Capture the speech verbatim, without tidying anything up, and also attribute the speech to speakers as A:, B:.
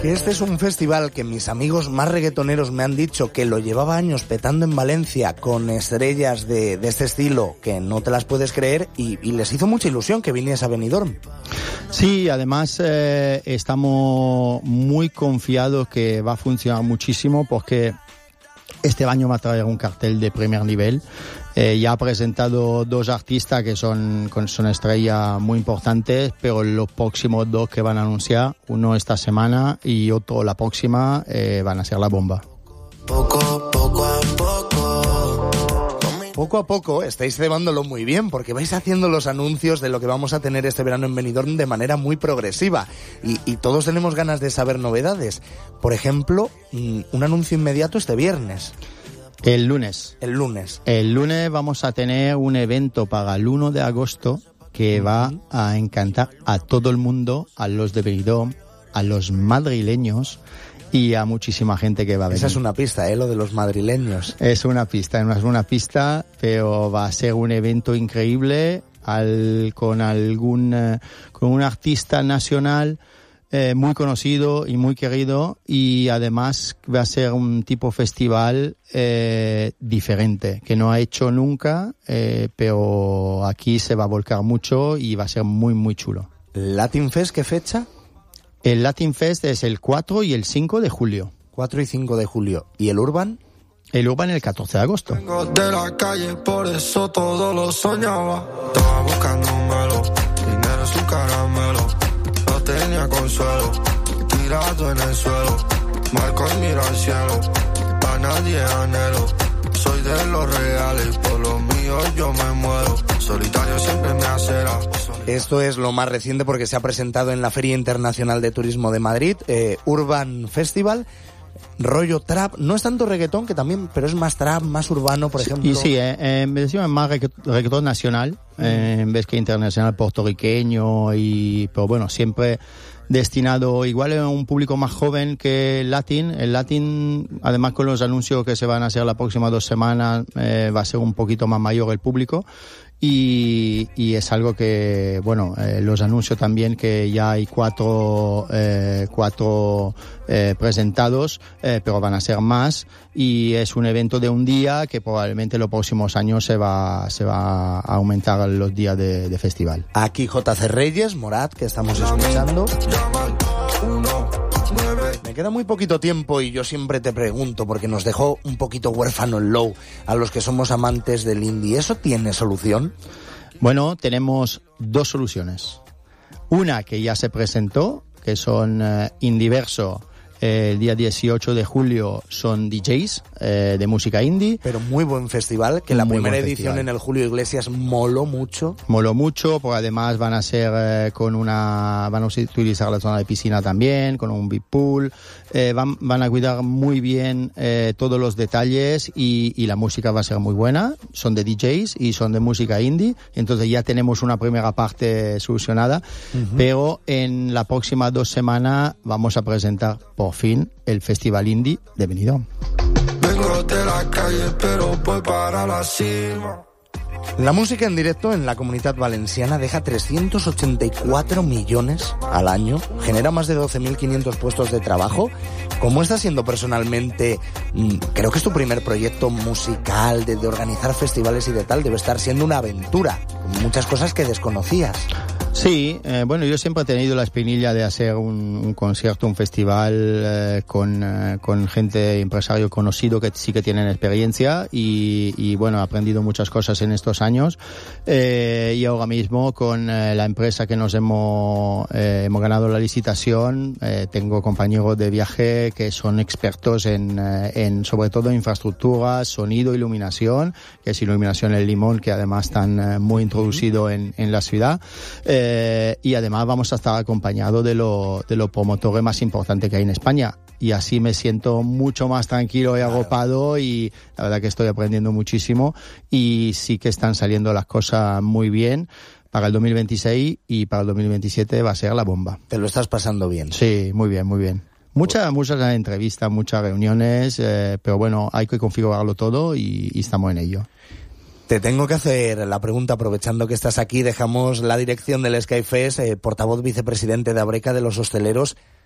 A: Que este es un festival que mis amigos más reggaetoneros me han dicho que lo llevaba años petando en Valencia con estrellas de, de este estilo que no te las puedes creer y, y les hizo mucha ilusión que viniese a Benidorm.
B: Sí, además eh, estamos muy confiados que va a funcionar muchísimo porque este año va a traer un cartel de primer nivel. Eh, ya ha presentado dos artistas que son, son estrellas muy importantes, pero los próximos dos que van a anunciar, uno esta semana y otro la próxima, eh, van a ser la bomba.
A: Poco, poco a poco. Poco a poco estáis cebándolo muy bien porque vais haciendo los anuncios de lo que vamos a tener este verano en Benidorm de manera muy progresiva y, y todos tenemos ganas de saber novedades. Por ejemplo, un anuncio inmediato este viernes.
B: El lunes.
A: El lunes.
B: El lunes vamos a tener un evento para el uno de agosto que uh-huh. va a encantar a todo el mundo, a los de Benidorm, a los madrileños y a muchísima gente que va a venir.
A: Esa es una pista, ¿eh? Lo de los madrileños.
B: Es una pista, es una pista, pero va a ser un evento increíble al, con algún, eh, con un artista nacional Eh, muy conocido y muy querido y además va a ser un tipo festival eh, diferente que no ha hecho nunca, eh, pero aquí se va a volcar mucho y va a ser muy muy chulo.
A: ¿Latin Fest qué fecha?
B: El Latin Fest es el cuatro y el cinco de julio.
A: cuatro y cinco de julio. ¿Y el Urban?
B: El Urban el catorce de agosto.
C: Vengo de la calle, por eso todo lo soñaba. Estaba buscándomelo, dinero es un caramelo. Tenía consuelo, tirado en el suelo, marco y miro al cielo, a nadie anhelo, soy de los reales, por lo mío yo me muero, solitario siempre me acera.
A: Esto es lo más reciente porque se ha presentado en la Feria Internacional de Turismo de Madrid, eh, Urban Festival. Rollo trap, no es tanto reggaetón que también, pero es más trap, más urbano, por ejemplo.
B: Y sí, eh, eh, me decían más reggaetón nacional, eh, en vez que internacional puertorriqueño, y pero bueno, siempre destinado igual a un público más joven que el latín. El latín, además con los anuncios que se van a hacer las próximas dos semanas, eh, va a ser un poquito más mayor el público. Y, y es algo que, bueno, eh, los anuncios también que ya hay cuatro, eh, cuatro eh, presentados, eh, pero van a ser más. Y es un evento de un día que probablemente en los próximos años se va, se va a aumentar los días de, de festival.
A: Aquí J C Reyes, Morat, que estamos escuchando. Me queda muy poquito tiempo y yo siempre te pregunto, porque nos dejó un poquito huérfano el Low a los que somos amantes del indie. ¿Eso tiene solución?
B: Bueno, tenemos dos soluciones. Una que ya se presentó, que son uh, Indiverso. Eh, el día dieciocho de julio son D Js eh, de música indie.
A: Pero muy buen festival, que la
B: muy
A: primera edición en el Julio Iglesias moló mucho.
B: Moló mucho, porque además van a ser eh, con una... van a utilizar la zona de piscina también, con un big pool. Eh, van, van a cuidar muy bien eh, todos los detalles y, y la música va a ser muy buena. Son de D Js y son de música indie. Entonces ya tenemos una primera parte solucionada. Uh-huh. Pero en la próxima dos semanas vamos a presentar por fin el Festival Indie de Benidorm.
C: Vengo de la calle, pero voy para la cima.
A: La música en directo en la Comunitat Valenciana deja trescientos ochenta y cuatro millones al año, genera más de doce mil quinientos puestos de trabajo. ¿Cómo está siendo personalmente? Creo que es tu primer proyecto musical, de, de organizar festivales y de tal, debe estar siendo una aventura, con muchas cosas que desconocías.
B: Sí, eh, bueno, yo siempre he tenido la espinilla de hacer un, un concierto, un festival eh, con, eh, con gente, empresario conocido que sí que tienen experiencia y, y bueno, he aprendido muchas cosas en estos años eh, y ahora mismo con eh, la empresa que nos hemos, eh, hemos ganado la licitación, eh, tengo compañeros de viaje que son expertos en, eh, en sobre todo infraestructuras, sonido, iluminación, que es iluminación El Limón, que además están eh, muy introducido en, en la ciudad. Eh, Eh, y además vamos a estar acompañados de los de los promotores más importantes que hay en España y así me siento mucho más tranquilo y agopado y la verdad que estoy aprendiendo muchísimo y sí que están saliendo las cosas muy bien para el dos mil veintiséis y para el dos mil veintisiete va a ser la bomba.
A: ¿Te lo estás pasando bien?
B: Sí, muy bien, muy bien. Muchas, muchas entrevistas, muchas reuniones, eh, pero bueno, hay que configurarlo todo y, y estamos en ello.
A: Te tengo que hacer la pregunta, aprovechando que estás aquí, dejamos la dirección del Skyfest, eh, portavoz vicepresidente de Abreca de los hosteleros.